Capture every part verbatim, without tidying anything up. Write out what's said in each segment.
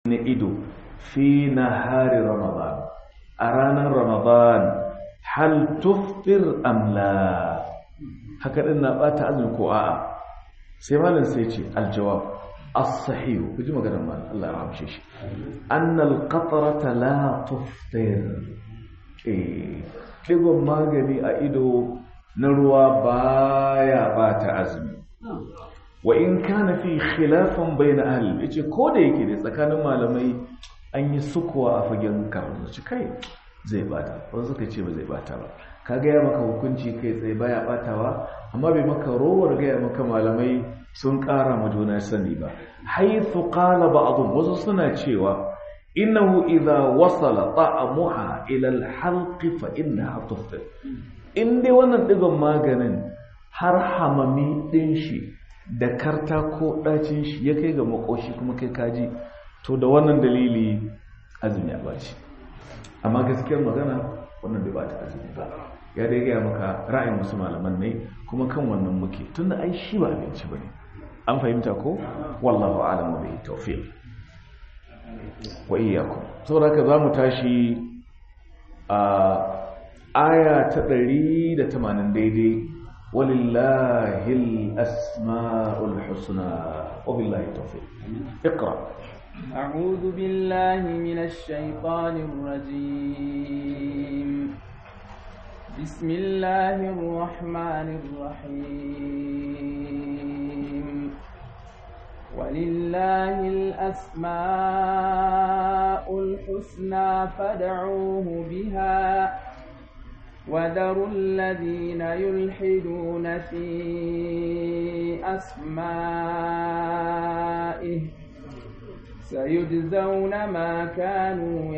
na ido fi nahari ramadan a ranar ramadan hal tuftir am la haka din na bata azumi ko a'a sai malam sai ce aljawab as-sahih kuji maganar malam Allah ya rahmshe shi annal qatrata la tuftir eh digon magani a ido na ruwa baya bata azumi wa in kana fi khilafan bayna ahli yace ko da yake da tsakanin malamai an yi sukuwa a fagen karatu ci kai zai bata wasu suka ce ba zai bata ba kaga ya maka hukunci kai tsaye baya batawa amma bai maka rowar ga ya maka malamai sun kara ma juna sani ba haythu qala ba'dhum wasu suna cewa innahu idha wasala ta'amuha ila al-halq fa innaha tuftir in dai wannan digon maganin har hamami din shi da karta ko ɗacin shi ya kai ga makoshi kuma kai kaji to da wannan dalili azumi ya baci amma gaskiyar magana wannan bai bata azumi ba ya dai gaya maka ra'ayin wasu malaman ne kuma kan wannan muke tunda ai shi ba abinci bane an fahimta ko wallahu a'lamu bihi tawfiq wa iyyakum saboda haka zamu tashi a aya ta ɗari da tamanin daidai ولله الأسماء الحسنى وبالله التوفيق اقرأ أعوذ بالله من الشيطان الرجيم بسم الله الرحمن الرحيم ولله الأسماء الحسنى فادعوه بها وذروا الذين يلحدون في أسمائه سيجزون ما كانوا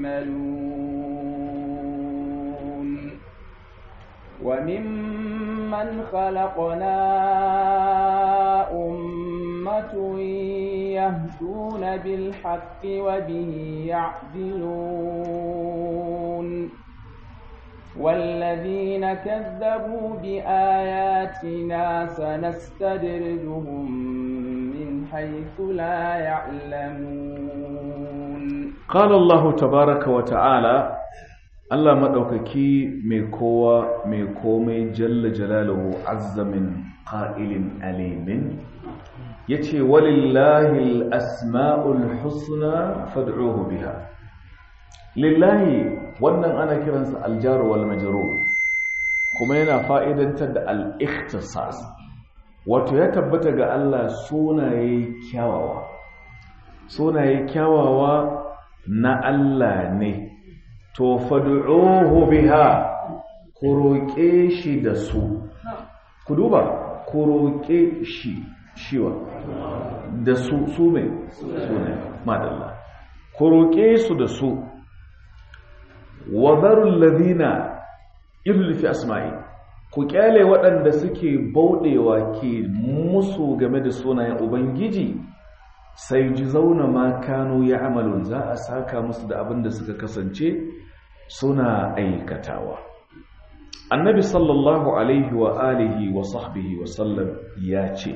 يعملون وممن خلقنا أمة يهدون بالحق وبه يعدلون والذين كذبوا بآياتنا سنستدرجهم من حيث لا يعلمون قال الله تبارك وتعالى الله مدوككي ميكوا ميكومي جل جلاله عز من قائل أليم يتي ولله الأسماء الحسنى فادعوه بها لله wannan ana kiransa aljar wal majrur kuma yana fa'idantar da al-ikhtisas wato ya tabbata ga Allah sunaye kyawawa sunaye kyawawa na Allah ne to fad'uhu biha ku roƙe shi da su ku duba ku roƙe shi shiwa da su su mai sunaye madalla ku roƙe su da su wadarul ladina yulli fi asma'i ku kyale waɗanda suke bauɗewa ke musu game da sunayen ubangiji sai ji zauna ma kanu ya amalun za a saka musu da abin da suka kasance suna aikatawa annabi sallallahu alaihi wa alihi wa sahbihi wa sallam ya ce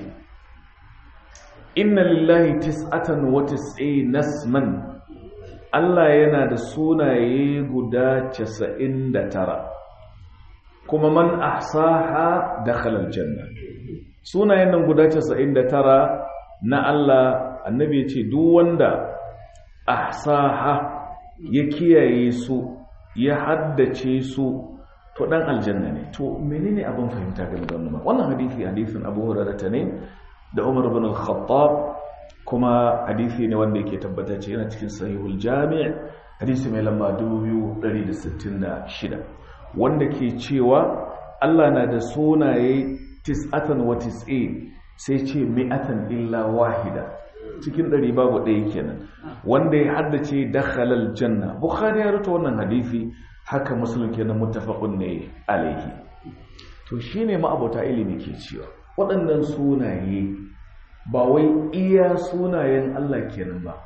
inna lillahi tis'atan wa tis'ina nasman Allah yana da sunaye guda casa'in da tara kuma man ahsaha dakhala aljanna sunayen nan guda casa'in da tara na Allah annabi ya ce duk wanda ahsaha ya kiyaye su ya haddace su to dan aljanna ne to menene abin fahimta game da wannan wannan hadisi hadisin Abu Hurairah ne da Umar ibn al-Khattab kuma hadisi ne wanda yake tabbata ce yana cikin sahihul jami' hadisi mai lamba dubu biyu da ɗari da sittin da shida wanda ke cewa Allah na da sunaye tis'atan wa tis'in sai ce mi'atan illa wahida cikin ɗari babu ɗaya kenan wanda ya haddace dakhala aljanna bukhari ya rawaito wannan hadisi haka muslim kenan muttafaqun ne alaihi to shine ma abota ilimi ke cewa waɗannan sunaye ba wai iya sunayen Allah kenan ba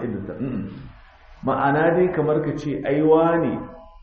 ma'ana dai kamar ka ce aiwa ne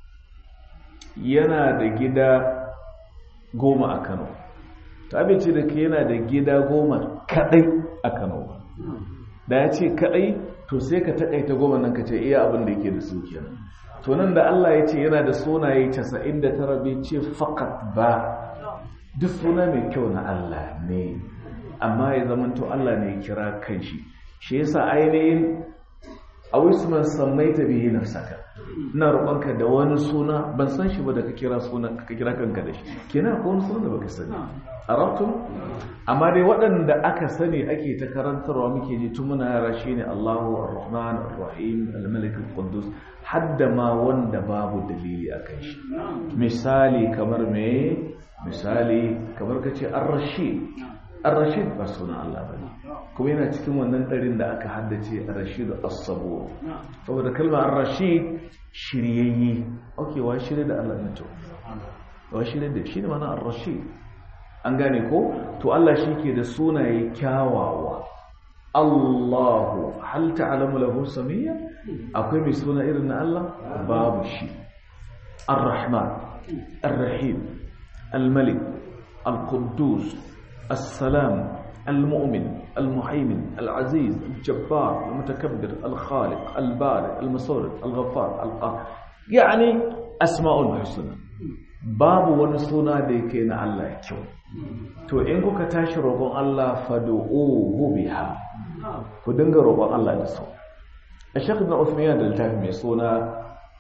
yana da gida goma a Kano ta abinci da ke yana da gida goma kadai a Kano da ya ce kadai to sai ka takaita goma nan ka ce iya abin da yake da su kenan. To nan da Allah ya ce yana da sunaye casa'in da tara bai ce faqat ba, duk suna mai kyau na Allah ne, amma ya zamanto Allah ne ya kira kanshi. Shi yasa ainihin awisman sammaita bihi nafsaka, ina roƙonka da wani suna ban san shi ba da ka kira suna ka kira kanka da shi, kenan ko wani suna da baka sani. Arabtum? Amma dai waɗanda aka sani ake ta karantarwa muke ji tun muna yara shine Allahu Ar-Rahman Ar-Rahim Al-Malik Al-Quddus, hadda ma wanda babu dalili akan shi. Misali kamar me? Misali kamar kace Ar-Rashid. Ar-Rashid ba sunan Allah bane, kuma yana cikin wannan ɗarin da aka haddace Ar-Rashid As-Sabur. Saboda kalmar Ar-Rashid shiryayye. Okay, wa shirye da Allah ne to. Wa shirye da shi ne mana Ar-Rashid. An gane ko? To Allah shi ke da sunaye kyawawa. Allahu, hal ta'lamu lahu samiyya? Akwai mai suna irin na Allah? Babu shi. Ar-Rahman, Ar-Rahim, Al-Malik, Al-Quddus, As-Salam, Al-Mu'min, Al-Muhaymin, Al-Aziz, Al-Jabbar, Al-Mutakabbir, Al-Khaliq, Al-Bari, Al-Musawwir, Al-Ghaffar, Al-Qahhar. Yani asma'ul husna. Babu wani suna da yake na Allah kyau. To in kuka tashi roƙon Allah fad'uhu biha, ku dinga roƙon Allah da su. Sheikh Ibn Uthaymeen da littafi mai suna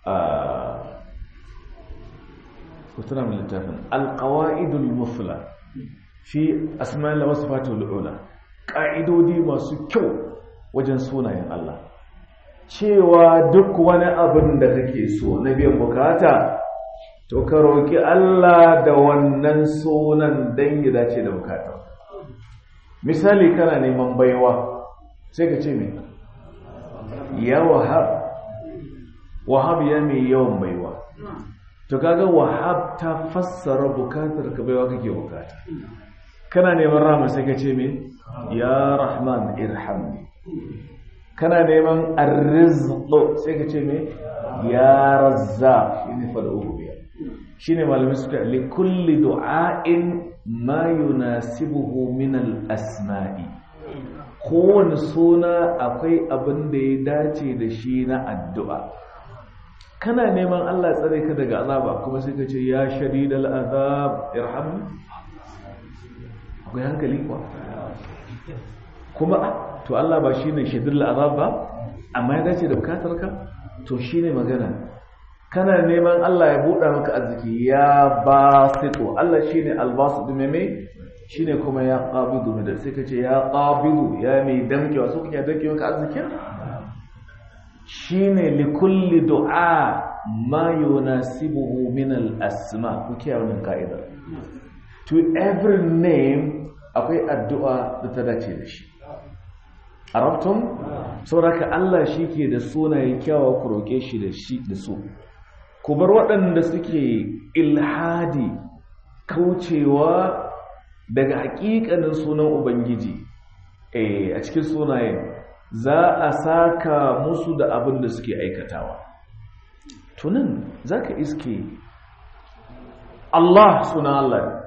ku tuna min littafin Al-Qawaidul Mufla fi Asma'il wa Sifatul Ula, ƙa'idodi masu kyau wajen sunayen Allah. Cewa duk wani abin da kake so na biyan bukata, to ka roƙi Allah da wannan sunan dan ya dace da bukata. Misali kana neman baiwa sai ka ce me? Ya Wahhab. Wahhab ya mai yawan baiwa. To kaga Wahhab ta fassara bukatar ka, baiwa kake bukata. Kana neman rahama sai ka ce me? Ya Rahman irhamni. Kana neman arrizq sai ka ce me? Ya Razzaq. Shine fad'uhu biya. Shine malamin suka li kulli du'ain ma yunasibuhu min al-asma'i. Kowane suna akwai abin da ya dace da shi na addu'a. Kana neman Allah tsare ka daga azaba kuma sai ka ce ya shadidal azab irhamni. Akwai hankali kuwa? Kuma to Allah ba shine shadidal azab ba, amma ya dace da bukatarka, to shine magana. Kana neman Allah ya buɗa maka arziki, ya basitu. Allah shine albasitu meme, shine kuma ya qabidu me da sai kace ya qabidu, ya mai damkewa, so kake damke maka arziki. Shine li kulli du'a ma yunasibuhu min al-asma. Kuke wannan kaida. To every name akwai addu'a da ta dace da shi. Arabtum? Saboda Allah shike da sunaye kyawawa, ku roke shi da shi da su. Ku bar waɗanda suke ilhadi, kaucewa daga haƙiƙanin sunan Ubangiji eh a cikin sunayen, za a saka musu da abin da suke aikatawa. Tunan za ka iske Allah suna Allah,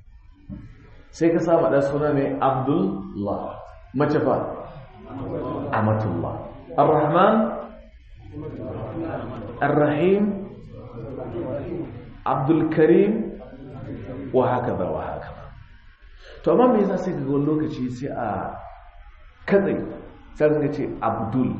sai ka samu ɗan suna mai Abdullah, mace fa Amatullah, Ar-Rahman, Ar-Rahim, Abdul Karim, wa haka ba wa haka ba. To amma me yasa sai ga wani lokaci sai a kadai sai ka ce Abdul,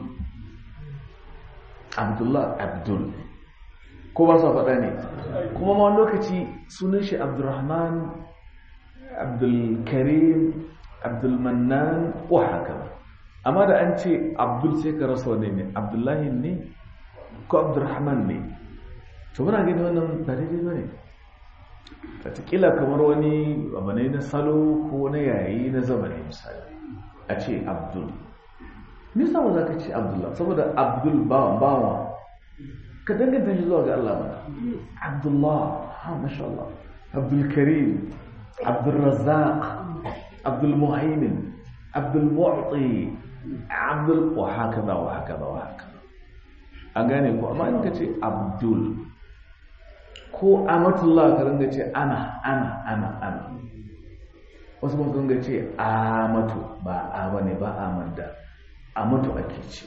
Abdullah, Abdul, ko ba sa faɗa ne? Kuma ma wani lokaci sunan shi Abdurrahman, Abdul Karim, Abdul Mannan, wa haka ba. Amma da an ce Abdul sai ka rasa wane ne? Abdullahi ne ko Abdurrahman ne? To muna gani wannan ba daidai ba ne. Wataƙila kamar wani abu ne na salo ko na yayi na zamani misali, a ce Abdul. Nisa ba za ka ce Abdullah, saboda Abdul bawan bawa ka danganta shi zuwa ga Allah mana. Abdullah, ha masha Allah. Abdul Karim, Abdul Razzaq, Abdul Muhaymin, Abdul Mu'ti, Abdul wa hakaza wa hakaza wa hakaza. An gane ko, amma in ka ce Abdul ko Amatullah ka ringa ce ana ana ana ana. Wasu mun ringa ce Amatu, ba a bane, ba Amanda. a mutu ake ce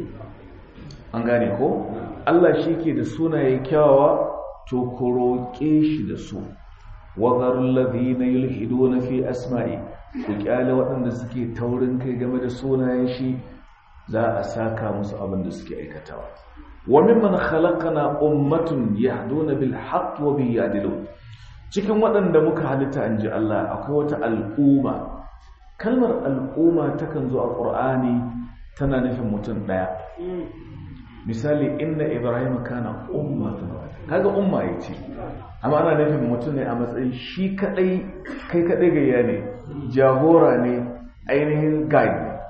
an gane ko Allah shi ke da sunaye kyawawa to ku roƙe shi da su wadarul ladina yulhiduna fi asma'i ku kyale waɗanda suke taurin kai game da sunayen shi za a saka musu abin da suke aikatawa wa mimman khalaqana ummatun yahduna bil haqq wa bihi ya'dilun cikin waɗanda muka halitta anji Allah akwai wata al'umma kalmar al'umma takan zo a Qur'ani tana nufin mutum daya misali inna ibrahim kana ummatan kaga umma yace amma ana nufin mutum ne a matsayin shi kadai kai kadai gayya ne jagora ne ainihin guide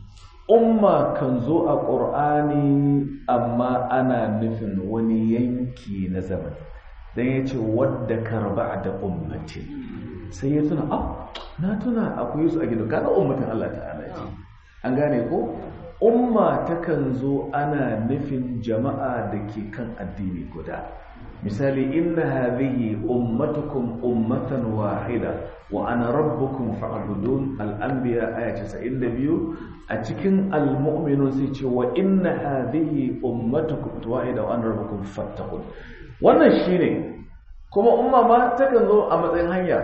umma kan zo a Qur'ani amma ana nufin wani yanki na zaman dan yace wadda karba da ummati sai ya tuna ah na tuna akwai su a gidan kaga ummatin Allah ta'ala ce an gane ko umma takan zo ana nufin jama'a da ke kan addini guda misali inna hadhihi ummatukum ummatan wahida wa ana rabbukum fa'budun al-anbiya aya casa'in da biyu a cikin al-mu'minun sai ce wa inna hadhihi ummatukum wahida wa ana rabbukum fattaqun wannan shine kuma umma ma takan zo a matsayin hanya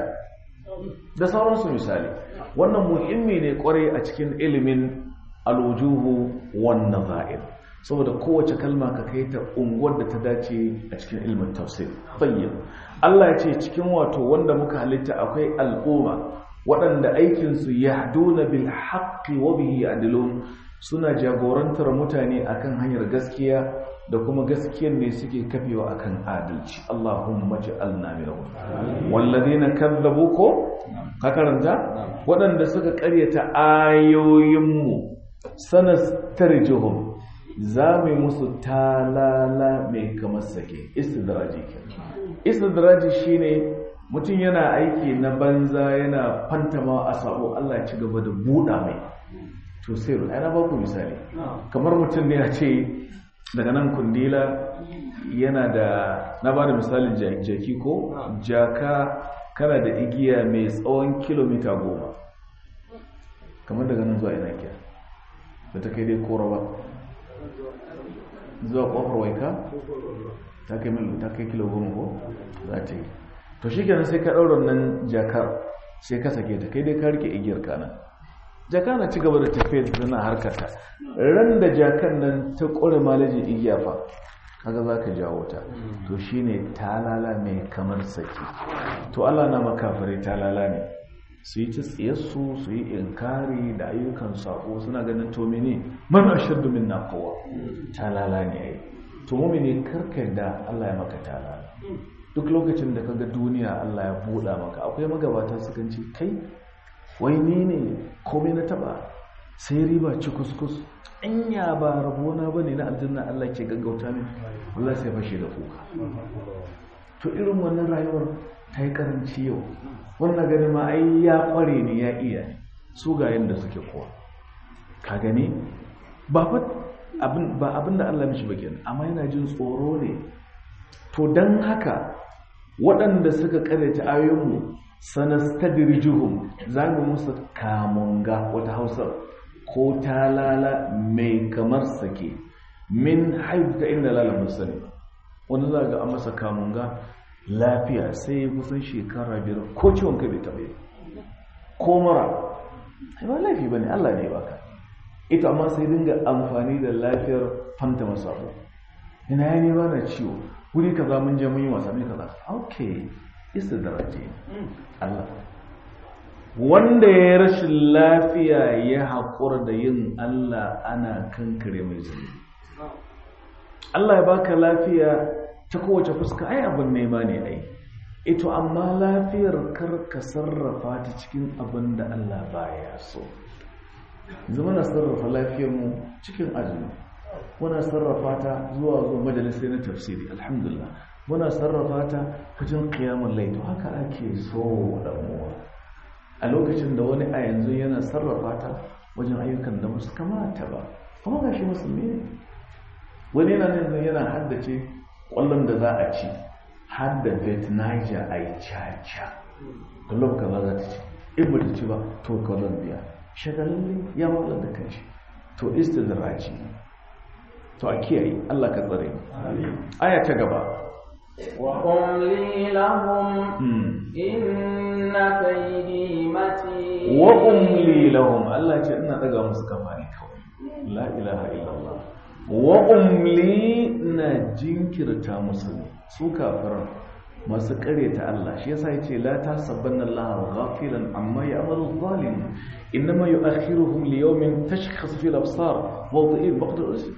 da sauransu misali wannan muhimmi ne kwarai a cikin ilimin alwujuhu wan nazair saboda kowace kalma ka kai ta unguwar da ta dace a cikin ilmin tafsir tayyib Allah ya ce cikin wato wanda muka halitta akwai al'umma waɗanda aikin su yahduna bil haqqi wa bihi ya'dilun suna jagorantar mutane akan hanyar gaskiya da kuma gaskiyar ne suke kafewa akan adalci Allahumma ja'alna minhum walladheena kadzabu ko ka karanta waɗanda suka ƙaryata ayoyinmu sanastarjuhum zamu musu talala mai kamar sake istidraji istidraji shine mutum yana aiki na banza yana fantama a sabo Allah ya ci gaba da buɗa mai to sai ana ba ku misali kamar mutum ne ya ce daga nan kundila yana da na ba da misalin jaki ko jaka kana da igiya mai tsawon kilomita goma kamar daga nan zuwa ina kira da ta kai dai kora ba zuwa kofar waika ta kai mil ta kai kilo goma ko za ta yi to shi kenan sai ka ɗaura nan jakar sai ka sake ta kai dai ka rike igiyar kana jaka na ci gaba da tafiya tana harkata ran da jakan nan ta ƙure malajin igiya fa kaga za ka jawo ta to shine talala mai kamar saki to Allah na makafirai talala ne su yi ta tsiyarsu su yi inkari da ayyukan sako suna ganin to mene man ashaddu minna quwwa talala ne ai to mu'mini karkar da Allah ya maka talala duk lokacin da kaga duniya Allah ya buɗa maka akwai magabata sukan ce kai wai ni ne komai na taba sai riba ci kuskus anya ba rabona bane na aljanna Allah ke gaggauta min wallahi sai fashe da kuka to irin wannan rayuwar ta yi karanci yau wannan gani ma ai ya kware ne ya iya su ga yanda suke kowa ka gani ba abin ba abin da Allah mishi bakin amma yana jin tsoro ne to dan haka waɗanda suka karanta ayoyinmu sanastadrijuhum zamu musu kamunga wata Hausa ko talala mai kamar sake min haifta inda lalamin sani wanda za ga an masa kamunga lafiya sai kusan shekara biyar ko ciwon kai bai taɓa ko mara ba laifi ba ne Allah ne baka ita amma sai dinga amfani da lafiyar fanta masu abu ina ya ne ba na ciwo wuri kaza mun je mun yi wasa ne kaza ok isa daraje Allah wanda ya rashin lafiya ya haƙura da yin Allah ana kankare mai zunubi Allah ya baka lafiya ta kowace fuska ai abin nema ne ai ito amma lafiyar kar ka sarrafa ta cikin abin da Allah baya so yanzu muna sarrafa lafiyar mu cikin azumi muna sarrafa ta zuwa zuwa majalisai na tafsiri alhamdulillah muna sarrafa ta wajen qiyamul layl haka ake so da mu a lokacin da wani a yanzu yana sarrafa ta wajen ayyukan da musu kamata ba kuma gashi musulmi ne wani yana yanzu yana haddace kwallon da za a ci har da bet niger a yi caca kullum kaza za ta ci in ba ta ci ba to colombia shagalin ya walar da kanshi to istidraji to a kiyaye Allah ka tsare aya ta gaba wa umli lahum inna kaydi matin wa umli lahum Allah ce ina daga musu kafa ne kawai la ilaha illallah wa umli na jinkirta musu su kafiran masu kareta Allah shi yasa yace la tasabanna Allah ghafilan amma ya'malu zalim inma yu'akhiruhum li yawmin tashkhasu fi al-absar wa dha'if baqdar al-ism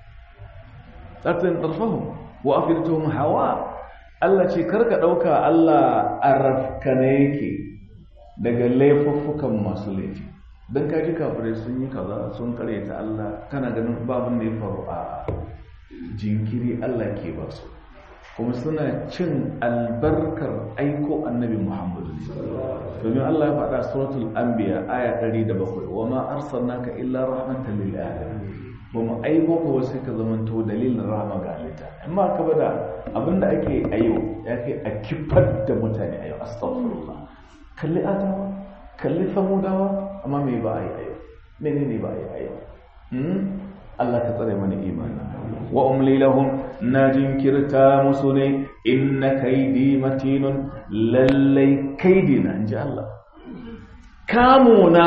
lakin tarfahum wa afidatuhum hawa Allah ce karka dauka Allah arafkane yake daga laifuffukan masu laifi dan kaji kafirai sun yi kaza sun kareta Allah kana ganin babun da ya faru a jinkiri Allah ke ba su kuma suna cin albarkar aiko annabi Muhammad domin Allah ya faɗa suratul anbiya aya ɗari da bakwai wa ma arsalnaka illa rahmatan lil alamin ba mu aiko ka wasu ka zamanto dalilin rahama ga halitta amma ka bada abinda ake ayo ya kai a kifar da mutane ayo astaghfirullah kalli adawa kalli samudawa amma me ba ai ayo menene ba ai ayo Allah ka tsare mana imani wa umli lahum najin kirta musune inna kaidi matinun lallai kaidina inji Allah kamuna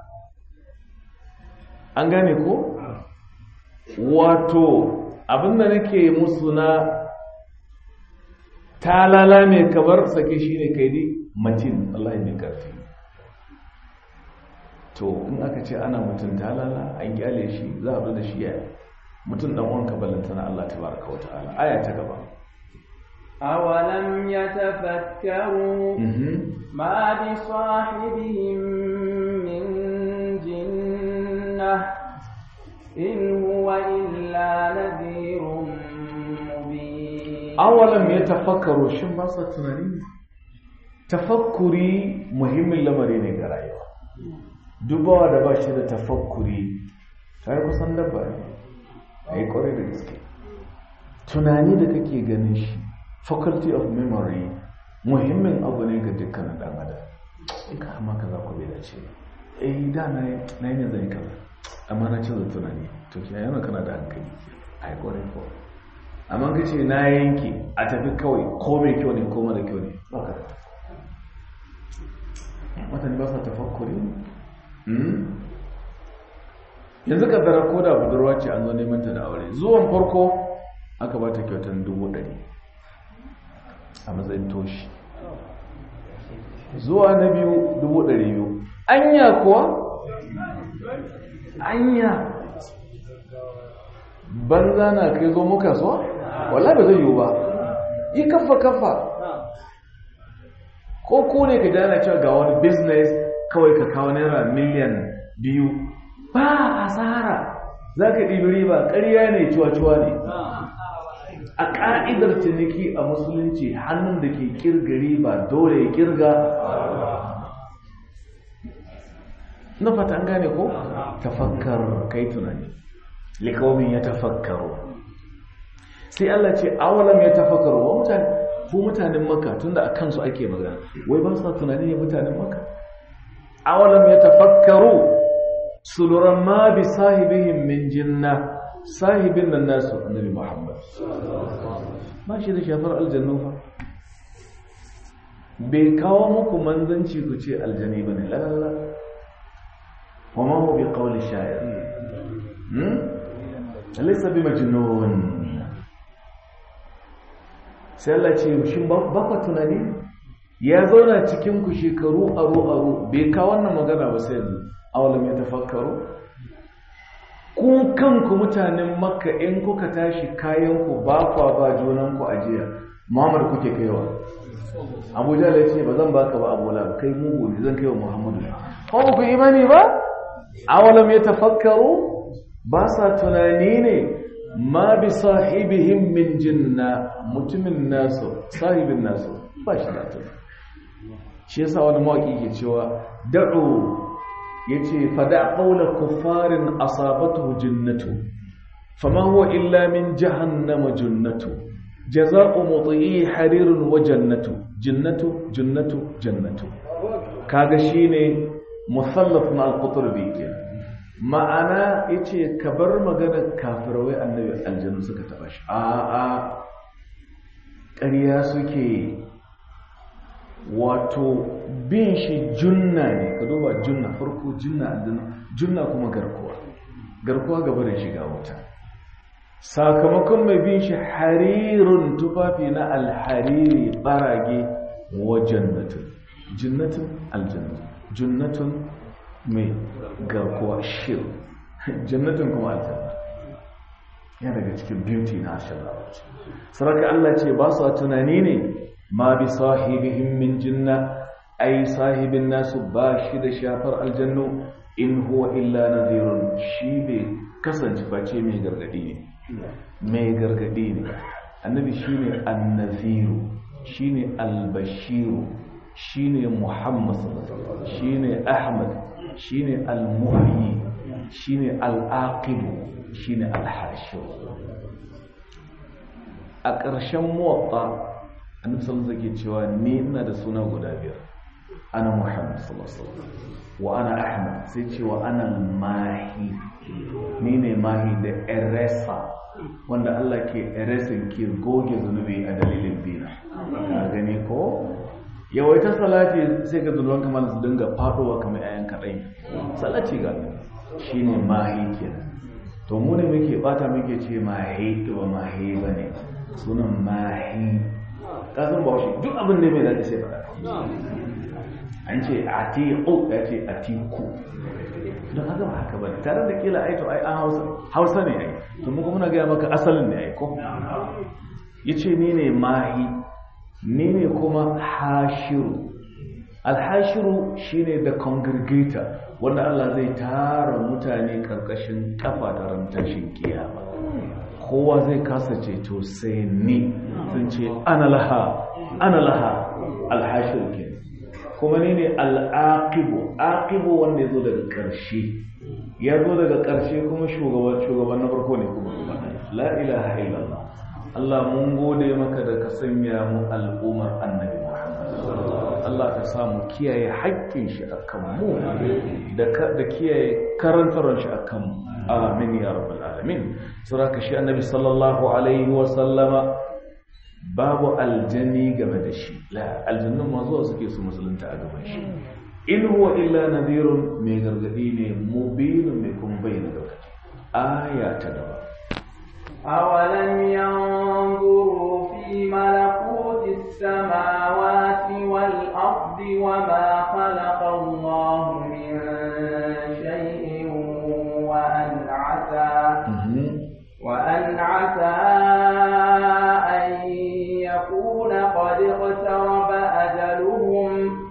an gane ko wato abinda nake musu na talala ne kabar sake shine kaidi matin Allah ne karfi to in aka ce ana mutum talala an gyale shi za a da shi ya mutum dan wanka ballantana Allah tabaraka wa ta'ala aya ta gaba awalam yatafakkaru ma bi sahibihim min jinnah in huwa illa nadhirun mubin awalam yatafakkaru shin ba sa tunani tafakkuri muhimmin lamari ne ga rayuwa dubawa da ba shi da tafakkuri sai kusan dabba ne ai kore da gaske tunani da kake ganin shi faculty of memory muhimmin abu ne ga dukkanin dan adam in ka amma kaza ko bai dace eh da na na yin zai kaza amma na cin tunani to kiyaye yana kana da hankali ai kore ko amma kace na yanke a tafi kawai ko mai kyau ne ko mara kyau ne ba ka mutane ba sa tafakkuri yanzu ka dara ko da budurwa ce an zo neman ta da aure zuwan farko aka ba ta kyautan dubu ɗari a matsayin toshi zuwa na biyu dubu ɗari biyu anya kuwa anya banza na kai zo muka so wala ba zai yiwu ba yi kafa kafa ko ko ne ka dana cewa ga wani business kawai ka kawo naira miliyan biyu ba asara za ka ɗibi riba ƙarya ne cuwa-cuwa ne a ƙa'idar ciniki a musulunci hannun da ke ƙirga riba dole ya ƙirga na fata an gane ko? tafakkar kai tunani likaumin ya tafakkaro sai Allah ce awalam ya tafakkaro wa mutane ko mutanen maka tunda a kansu ake magana wai ba sa tunani ne mutanen maka awalam ya tafakkaru su lura ma bi sahibihim min jinna sahibin nan nasu annabi Muhammad ba shi da shafar aljannu fa bai kawo muku manzanci ku ce aljani bane lalala wa ma huwa bi qawli sha'ir hmm laysa bi majnun sai Allah ce shin ba ku tunani ya zauna cikin ku shekaru aro aro bai kawo wannan magana ba sai yanzu awalam ya tafakkaru ku kanku mutanen makka in kuka tashi kayanku ba kwa ba junanku ajiya muhammad kuke kaiwa abu jahal ya ce ba zan baka ba abu la kai mugu ne zan kaiwa muhammadu ko ku imani ba awalam ya tafakkaru ba sa tunani ne ma bi sahibihim min jinna mutumin nasu sahibin nasu ba shi da tunani shi yasa wani mawaki ke cewa da'u yace fada qawla kuffarin asabatu jinnatu fama huwa illa min jahannama jannatu jazaa'u muti'i harirun wa jannatu jannatu jannatu jannatu kaga shine musallaf na al-qutbi kenan ma'ana yace ka bar maganar kafirai annabi aljannu suka taba shi a a ƙarya suke wato bin shi junna ne ka duba junna farko junna aljanna junna kuma garkuwa garkuwa gaba da shiga wuta sakamakon mai bin shi harirun tufafi na alhariri barage wa jannatun jannatun aljanna jannatun mai garkuwa shir jannatun kuma aljanna yana daga cikin beauty na harshen larabci saraka Allah ce ba su tunani ne ma bi sahibihim min jinna ai sahibin nasu ba shi da shafar aljannu in huwa illa nadhirun shi bai kasance face mai gargadi ne mai gargadi ne annabi shine annadhiru shine albashiru shine muhammad shine ahmad shine almuhyi shine alaqib shine alhashir a ƙarshen muwatta annabi sallallahu alaihi wasallam cewa ni ina da suna guda biyar ana muhammad sallallahu alaihi wasallam wa ana ahmad sai ce wa ana mahi ni ne mahi da eresa wanda Allah ke eresin ke goge zunubi a dalilin bina ka gani ko yawaita salati sai ga zunuban kamar su dinga fadowa kamar ayan kadai salati ga shine mahi kenan to mu ne muke bata muke ce mahi to mahi bane sunan mahi kasan ba shi duk abin da mai dace sai faɗa an ce atiqu ya ce atiku don haka ba haka bane tare da kila ai to ai an hausa hausa ne ai to muka muna ga maka asalin ne ai ko yace ni ne mahi ni ne kuma hashiru alhashiru shine the congregator wanda Allah zai tara mutane karkashin kafa da rantashin kiyama kowa zai kasa ceto sai ni sun ce ana laha ana laha alhashiru ke kuma ni ne al'aqibu aqibu wanda ya zo daga ƙarshe ya zo daga ƙarshe kuma shugaban shugaban na farko ne kuma la ilaha illallah Allah mun gode maka da ka sanya mu al'ummar annabi Muhammad Allah ka sa mu kiyaye haƙƙin shi akan mu da da kiyaye karantarwar shi akan mu amin ya rabbal alamin suraka shi annabi sallallahu alaihi wa sallama babu aljani game da shi la aljannin ma zuwa suke su musulunta a gaban shi in huwa illa nadhirun mai gargadi ne mubinun mai kuma bayyana lokaci aya ta gaba awalam yanzuru fi malakuti samawati wal ardi wama khalaqa Allahu min shay'in wa an asa wa an asa قد اقترب أجلهم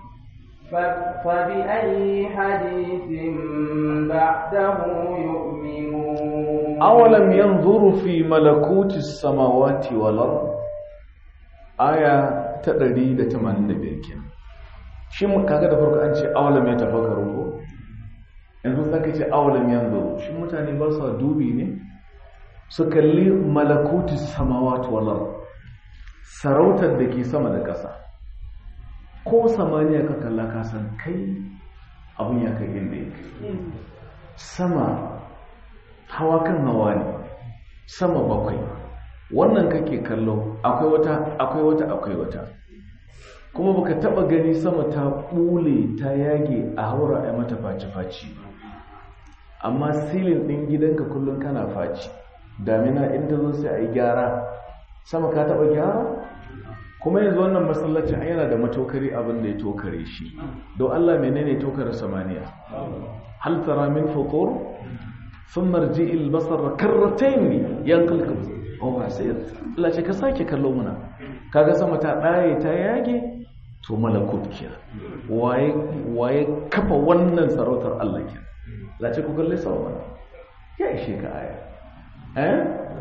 فبأي حديث بعده يؤمنون أولم ينظروا في ملكوت السماوات والأرض آية تدريد تمانين بيركين shi mun kaga da farko an ce awalam ya tafakkaru ko yanzu zaka ce awalam yanzuru shi mutane ba su dubi ne su kalli malakuti samawati wal ard sarautar da ke sama da ƙasa ko samaniya ka kalla ka san kai abun ya kai inda yake sama hawa kan hawa ne sama bakwai wannan kake kallo akwai wata akwai wata akwai wata kuma baka taba gani sama ta bule ta yage a haura ai mata faci-faci amma silin din gidanka kullun kana faci damina in ta zo sai ai gyara sama ka taba gyara kuma yanzu wannan masallacin yana da matokari abin da ya tokare shi don Allah menene tokare samaniya hal tara min futur thumma rji'il basara karratayn yanqalqu oh sai Allah ce ka sake kallo muna kaga sama ta daye ta yage to malakut kiya waye waye kafa wannan sarautar Allah kiya la ce ku kalle sama ya ishe ka aya eh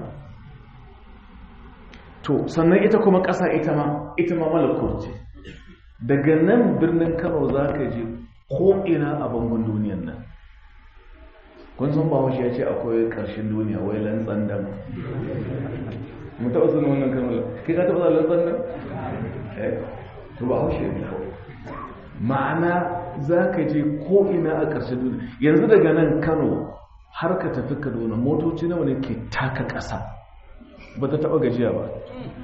to sannan ita kuma ƙasa ita ma ita ma malakut ce daga nan birnin Kano zaka je ko ina a bangon duniyar nan kun san ba shi ya ce akwai ƙarshen duniya wai lantsan dan mu taɓa sunan wannan kalmar kai ka taɓa lantsan dan eh to ba shi ne ma'ana zaka je ko ina a ƙarshen duniya yanzu daga nan Kano har ka tafi Kaduna motoci nawa ne ke taka ƙasa ba ta taɓa gajiya ba.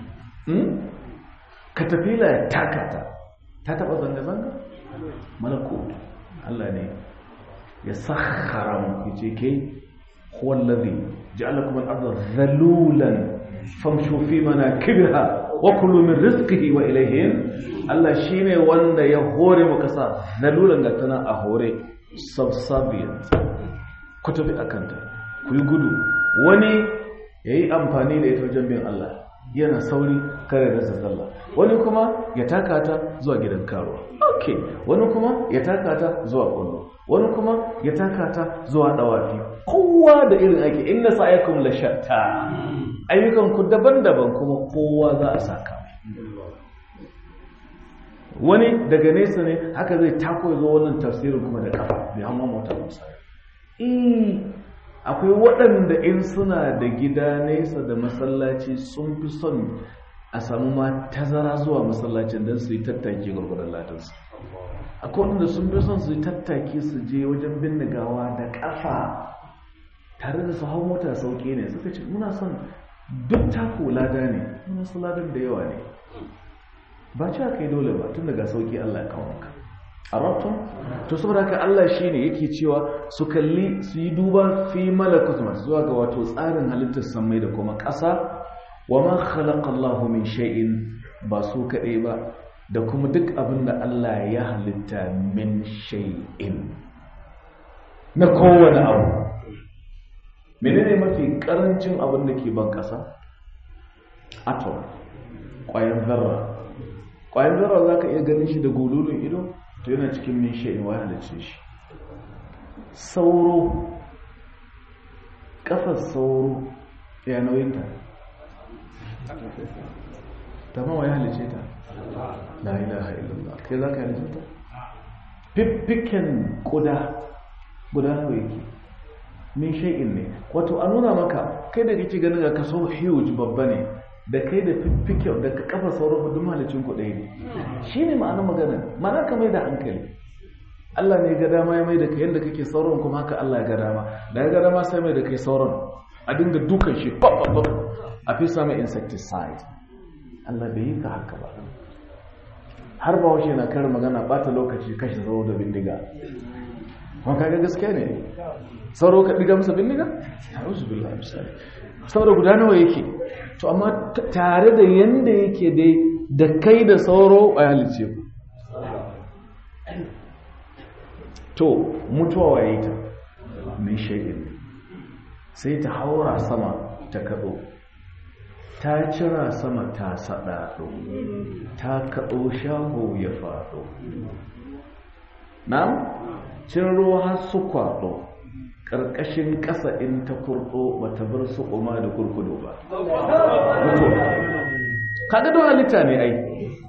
Ka tafi la ya taka ta ta taɓa zanga-zanga malako Allah ne ya sakhara mu yace ke huwa allazi ja'alakum al-ardha dhalulan famshu fi manakibiha wa kulu min rizqihi wa ilayhi. Allah shine wanda ya hore mu kasa dhalulan ga tana a hore subservient ku tafi akanta ku yi gudu. Wani yayi amfani da ita wajen bin Allah yana sauri kare da sallah, wani kuma ya taka ta zuwa gidan karuwa, okay, wani kuma ya taka ta zuwa kullu, wani kuma ya taka ta zuwa dawafi. Kowa da irin ake, inna sa'ikum la shatta, ayyukan ku daban-daban kuma kowa za a saka. Wani daga nesa ne haka zai tako zo wannan tafsirin kuma da kafa bai hamma mota musa. Eh akwai waɗanda in suna da gida nesa da masallaci sun fi son a samu ma tazara zuwa masallacin don su yi tattaki gwargwadon latinsu. Akwai waɗanda sun fi son su yi tattaki su je wajen bindigawa da ƙafa tare da su hau mota sauƙi ne. Suka ce muna son duk tako lada ne, muna su ladan da yawa ne, ba ci aka yi dole ba tun daga sauƙi Allah ya kawo maka. A rabtun? To saboda haka Allah shi ne yake cewa su kalli su yi duba fi malakut masu zuwa ga wato tsarin halittar samai da kuma ƙasa. Wa ma khalaqa Allahu min shay'in, ba su kaɗai ba da kuma duk abin da Allah ya halitta min shay'in na kowane abu. Menene mafi ƙarancin abin da ke ban ƙasa? Atom, ƙwayar zarra. Ƙwayar zarra za ka iya ganin shi da gololin ido, to yana cikin min shay'in wa halicce shi. Sauro, kafar sauro ya nauyinta, ta ma wa ya halicce ta? La ilaha illallah. Kai za ka halicce ta? Fiffiken kuda guda nawa yake? Min shay'in ne. Wato a nuna maka kai da kake ganin ga kaso huge babba ne, da kai da fiffiken da kafa sauro duk mahalicin ku ɗaya ne. Shi ne ma'anar magana. Ma'ana ka mai da hankali. Allah ne ga dama ya mai da kai yadda kake sauran kuma haka Allah ya ga dama. Da ya ga dama sai mai da kai sauran a dinga dukan shi pop pop a fi sami insecticide. Allah bai yi ka haka ba. Har ba washe na karin magana bata lokaci kashe sauro da bindiga. Kuma kaga gaskiya ne. Sauro ka diga masa bindiga? A'udhu billahi misali. Sauro guda nawa yake? To amma tare da yanda yake dai da kai da sauro a halice ku. To mutuwa waye ta mai shay'in, sai ta haura sama ta kado, ta cira sama ta sadado, ta kado shago ya fado. Na'am, cin ruwa har su kwado, karkashin ƙasa in ta kurdo bata bar su kuma da kurkudo ba. Kaga don halitta ne ai.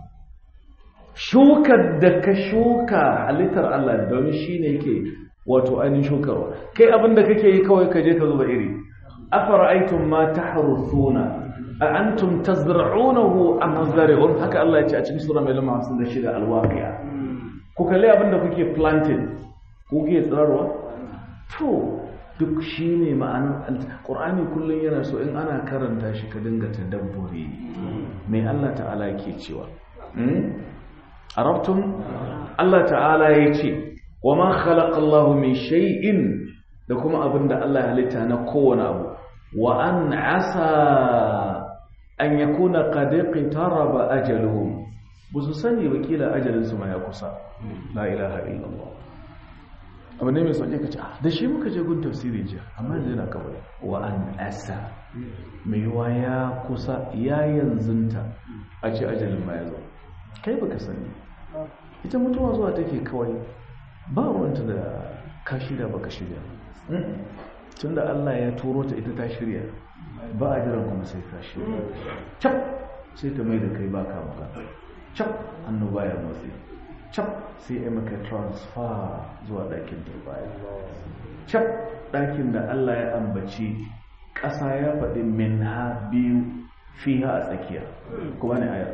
Shukar da ka shuka halittar Allah domin shi ne yake wato ainihin shukarwa. Kai abinda kake yi kawai ka je ka zuba iri. Afara'aytum ma tahruthuna a antum tazra'unahu am nazari'un, haka Allah ya ce a cikin sura mai lamba hamsin da shida al-waqi'a. Ku kalli abinda kuke planting, kuke tsararwa. To duk shine ma'anar Qur'ani. Kullun yana so in ana karanta shi ka dinga tadabburi mai Allah ta'ala yake cewa. Arabtum? Allah ta'ala ya ce wa ma khalaqa Allahu min shay'in, da kuma abinda Allah ya halitta na kowane abu. Wa an asa an yakuna qad iqtaraba ajaluhum, busu sani wakila ajalin su ma ya kusa. La ilaha illallah. Amma ne mai sauke kace da shi muka je gun tafsiri jiya, amma yanzu yana kawai. Wa an asa mai waya kusa ya yanzunta a ce ajalin ma ya zo. Kai baka sani, ita mutuwa zuwa take kawai, ba ruwanta da ka shirya baka shirya. Tunda Allah ya turo ta ita ta shirya, ba a jiran kuma sai ka shirya. Cap sai ta mai da kai baka magana, cap hannu baya motsi, cap sai ya maka transfer zuwa ɗakin turbaya, cap ɗakin da Allah ya ambaci ƙasa ya faɗi min ha biyu fiha a tsakiya. Kuma ne ayar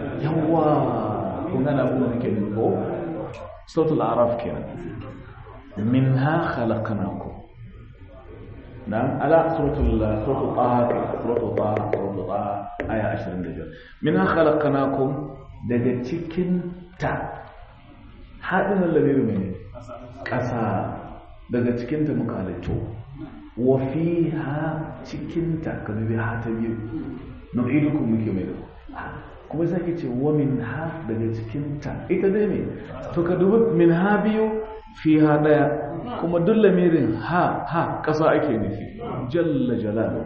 yawa kun gana abin da nake nuko sautul araf kenan. minha khalaqnakum na'am ala suratul suratul taha suratul taha suratul taha aya ashirin da biyar minha khalaqnakum daga cikin ta hadin lamirin ne kasa daga cikin ta muka halitto wa fiha cikin ta kabi ha ta biyu nu'idukum muke mai kuma sai ce wa minha daga cikin ta ita dai ne to ka dubi minha biyu fiha daya kuma duk lamirin ha ha kasa ake nufi jalla jalalu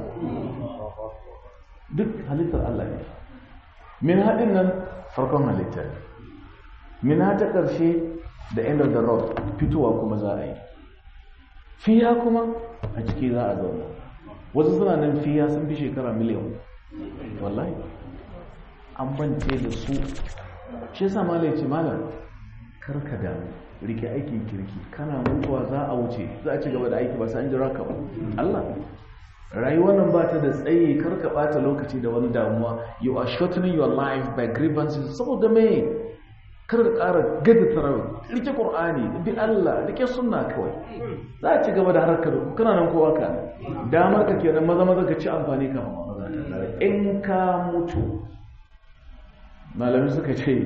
duk halittar Allah ne min hadin nan farkon halittar min ha ta karshe da end of the road fitowa kuma za a yi fiya kuma a ciki za a zauna wasu suna nan fiya sun fi shekara miliyan wallahi an bance da su shi yasa malai ce malam karka damu rike aikin kirki kana mutuwa za a wuce za a ci gaba da aiki ba sai an jira ka ba Allah rayuwar nan ba ta da tsayi karka bata lokaci da wani damuwa you are shortening your life by grievances saboda me kar ka ƙara gada tarawih rike qur'ani bi Allah rike sunna kawai za a ci gaba da harkar kana nan kowa ka damar ka kenan maza maza ka ci amfani ka maza in ka mutu malami suka ce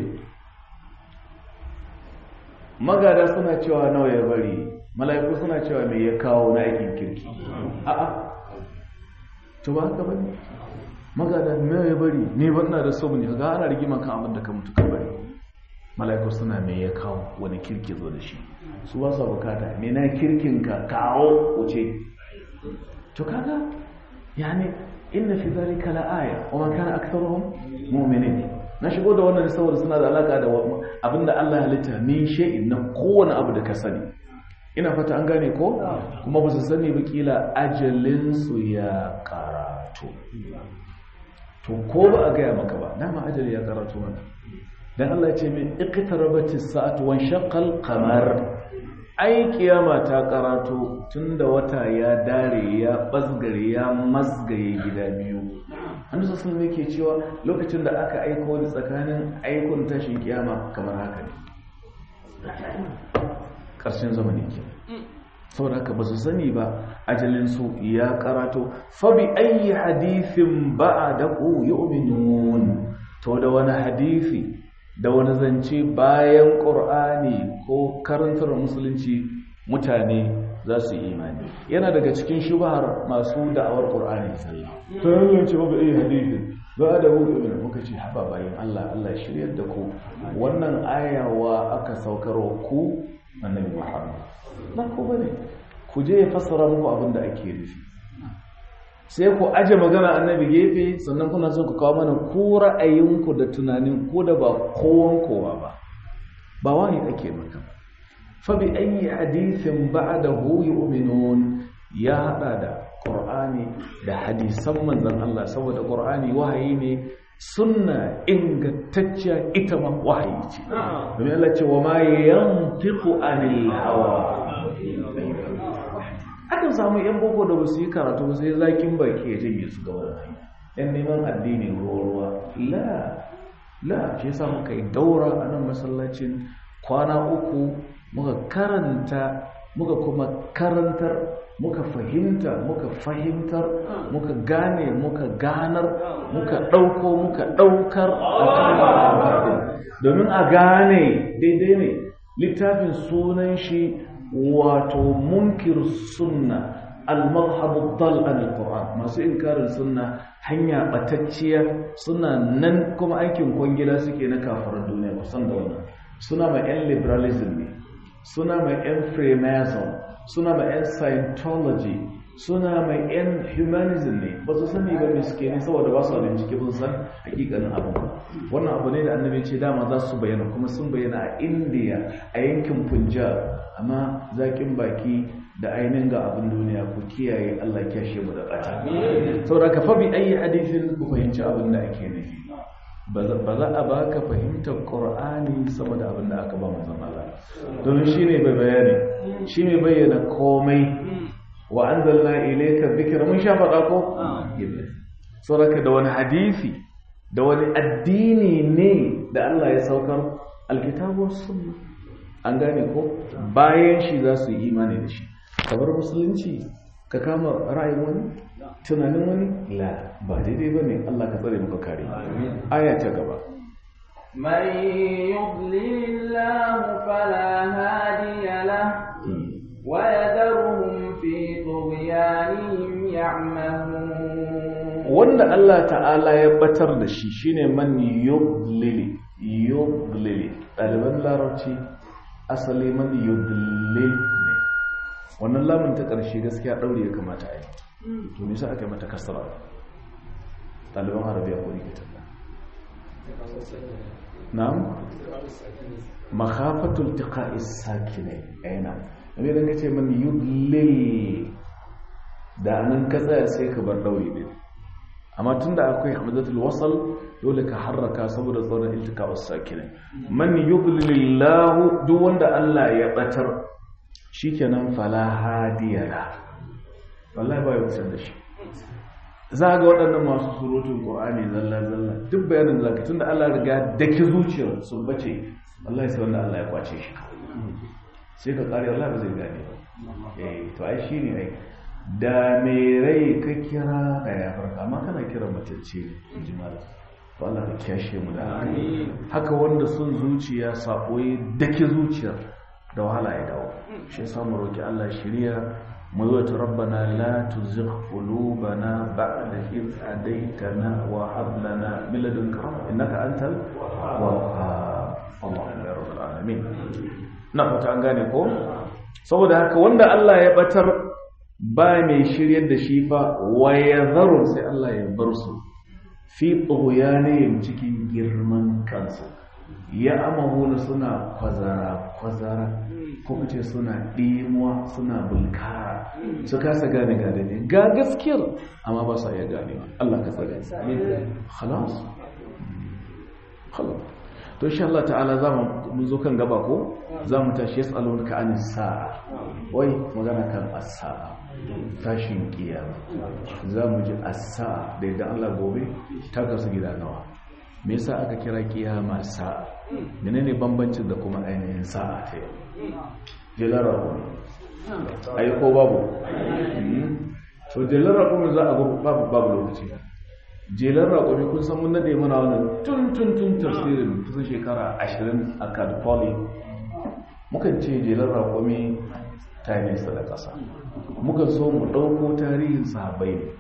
magada suna cewa nawa ya bari mala'iku suna cewa me ya kawo na aikin kirki a'a to ba haka bane magada me ya bari ne banna da so ne ga ana rigima kan abin da ka mutu ka bari mala'iku suna me ya kawo wani kirki zo da shi su ba su bukata me na kirkin ka kawo wuce to kaga yani inna fi dhalika la aya wa man kana aktharuhum mu'minin na shigo da wannan saboda suna da alaka da abinda Allah ya halitta min shay'in na kowane abu da ka sani ina fata an gane ko kuma ba su sani ba kila ajalin su ya karatu to ko ba a gaya maka ba dama ajali ya karatu mana dan Allah ya ce min iqtarabatis sa'atu wan shaqqal qamar ai kiyama ta karatu tunda wata ya dare ya basgare ya masgaye gida biyu annabi sallallahu alaihi yake cewa lokacin da aka aiko da tsakanin aikon tashin kiyama kamar haka ne ƙarshen zamani ke saboda haka ba su sani ba ajalin su ya karato fa bi ayi hadithin ba'dahu yu'minun to da wani hadisi da wani zance bayan qur'ani ko karantar musulunci mutane za su yi imani yana daga cikin shubhar masu da'awar qur'ani sallah to yanzu ce babu eh hadisi ba da hu ibn muka ce haba bayin Allah Allah shiryar da ku wannan ayawa aka saukarwa ku annabi Muhammad na ko bane ku je ya fassara muku abin da ake nufi sai ku aje magana annabi gefe sannan kuna so ku kawo mana ku ra'ayinku da tunanin ku da ba kowan kowa ba ba wani ake maka ba fabi ayi hadithin ba'dahu yu'minun ya hada da qur'ani da hadisan manzon Allah saboda qur'ani wahayi ne sunna ingantacciya ita ma wahayi ce domin Allah ce wa ma yantiqu anil hawa akan samu yan boko da basu yi karatu sai zakin baki ya janye su gaba yan neman addini ruwa la la shi yasa muka yi daura a nan masallacin kwana uku muka karanta muka kuma karantar muka fahimta muka fahimtar muka gane muka ganar muka ɗauko muka ɗaukar domin a gane daidai ne littafin sunan shi wato munkir sunna al-madhhabu dal an al-Qur'an masu inkarin sunna hanya batacciya suna nan kuma aikin kwangila suke na kafaran duniya musan da wannan suna mai yan liberalism ne suna mai yan freemason suna mai yan scientology suna mai yan humanism ne ba su sani ba miske ne saboda ba su bincike ba su san hakikanin abu ba wannan abu ne da annabi ce dama za su bayyana kuma sun bayyana a India a yankin Punjab amma zakin baki da ainihin ga abin duniya ku kiyaye Allah kyashe mu da ƙata saboda ka fa bi ayi hadisin ku fahimci abin da ake nufi ba za a baka fahimtar Qur'ani sama da abin da aka ba manzon Allah domin shine bai bayani shine bayyana komai wa anzalna ilayka dhikra mun sha faɗa ko saboda da wani hadisi da wani addini ne da Allah ya saukar alkitabu was sunna an gane ko bayan shi za su yi imani da shi. Kamar musulunci ka kama ra'ayin wani tunanin wani la ba daidai ba ne. Allah ka tsare muka kare. Aya ta gaba. من يضلل الله فلا هادي له ويذرهم في طغيانهم يعمهون. wanda Allah ta'ala ya batar da shi shine man yudlil yudlil. ɗaliban larabci asali man yudlil ne. wannan lamun ta ƙarshe gaskiya ɗaure ya kamata a yi, to nisa aka yi mata kasara. ɗaliban arabiya ko rike ta na'am makhafatul tiqa'is sakinai aina ne dan kace man yudlil da nan ka tsaya sai ka bar ɗaure din, amma tunda akwai hamzatul wasl dole ka harraka saboda tsoron iltika'us sakinai. man yudlilillahu duk wanda Allah ya batar shikenan fala hadiyala wallahi ba ya wuce da shi. za ga waɗannan masu surutun Qur'ani zalla zalla duk bayanin da zaka tunda Allah riga dake zuciyar sun bace wallahi sai wanda Allah ya kwace shi sai ka kare wallahi ba zai gane ba. eh to ai shine ai da me rai ka kira da ya farka amma kana kira matacce ne jimala. to Allah ka kiyashe mu da haka wanda sun zuciya saboyi dake zuciyar da wahala ya dawo. shi yasa mu roki Allah shiriya mu zo ta rabbana la tuzigh qulubana ba'da idh hadaytana wa hab lana min ladunka innaka antal wahhab. Allahu ya rabbal alamin. na fata an gane ko saboda haka wanda Allah ya batar ba mai shiryar da shi fa wa yadharu sai Allah ya bar su fi tughyanihim cikin girman kansu ya amahuna suna kwazara kwazara ko kace suna dimuwa suna bulkara su kasa gane gane ga gaskiyar amma ba sa iya gane. Allah ka tsare khalas khalas to insha Allah ta'ala zamu mun zo kan gaba ko zamu tashi yasalunka anis sa'a wai magana kan as-sa'a tashin kiyama. zamu ji as-sa'a da idan Allah gobe ta kasu gida nawa. me yasa aka kira kiyama sa'a? menene bambancin da kuma ainihin sa'a ta yau? jelara ko ai ko babu to jelara ko za a go babu babu lokaci. jelara ko kun san mun nade mana wannan tun tun tun tafsirin kusan shekara ashirin a Kadpoli mukan ce jelara ko mi tayin sa da kasa. mukan so mu dauko tarihin sahabbai ne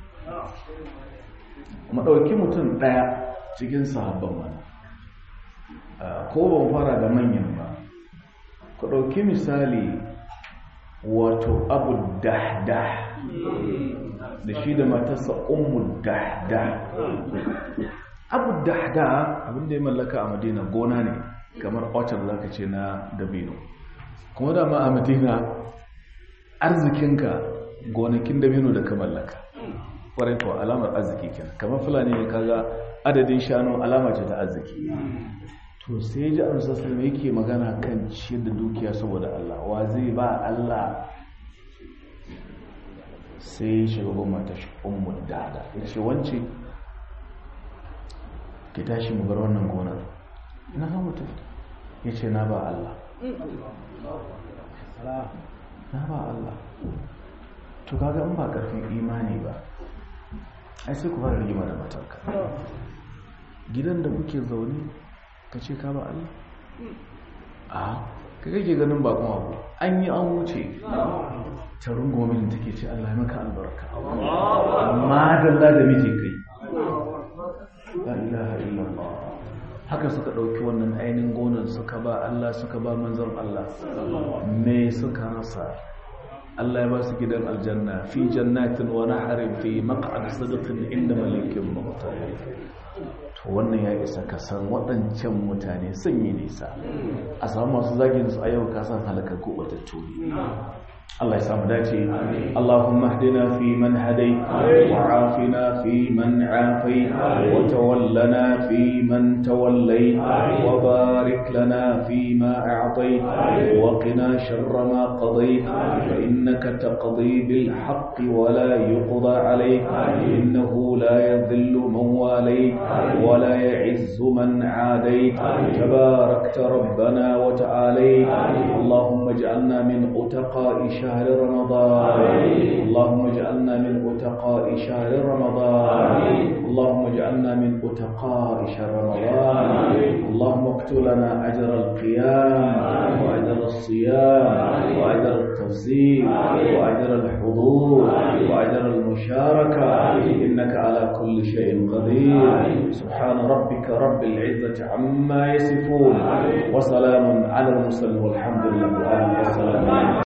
mu dauki mutum daya cikin sahabban mana ko ban fara da manyan ba. ku ɗauki misali wato abu dahdah da shi da matarsa ummu dahdah. abu dahdah abinda ya mallaka a madina gona ne kamar orchard zaka ce na dabino, kuma da ma a madina arzikinka gonakin dabino da ka mallaka kwarai kuwa alamar arziki kenan. kamar fulani ne kaga adadin shanu alama ce ta arziki. to sai ji an sassa mai yake magana kan ciyar da dukiya saboda Allah wa zai ba Allah. sai shugaban mata shi ummu dada ya ce wance ki tashi mu bar wannan gonar. ina ga mutum ya ce na ba Allah na ba Allah. to kaga in ba karfin imani ba ai sai ku fara rigima da matarka. gidan da kuke zaune ka ce ka ba Allah? a ka kake ganin bakon abu an yi an wuce ta rungomin take ce Allah ya maka albarka amma dalla da miji kai la ilaha illallah. haka suka dauki wannan ainin gonan suka ba Allah suka ba manzon Allah. me suka rasa? Allah ya ba su gidan aljanna fi jannatin wa naharin fi maq'ad sidqin inda malikin muqtadir. to wannan ya isa ka san waɗancan mutane sun yi nisa. a samu masu zagin su a yau ka san halakar ko batattu ne. Allah ya samu dace. Allahumma hdina fi man hadayt wa afina fi man afayt wa tawallana fi man tawallayt wa barik lana fi ma a'tayt wa qina sharra ma qadayt fa innaka taqdi bil haqqi wa la yuqda alayk innahu la yadhillu man walayt wa la ya'izzu man 'adayt tabarakta rabbana wa ta'alayt. Allahumma ij'alna min utaqa'i شهر رمضان اللهم اجعلنا من أتقاء شهر رمضان اللهم اجعلنا من أتقاء شهر رمضان اللهم اكتب لنا أجر القيام وأجر الصيام وأجر التفسير وأجر الحضور وأجر المشاركة إنك على كل شيء قدير. سبحان ربك رب العزة عما يصفون وسلام على المرسلين والحمد لله.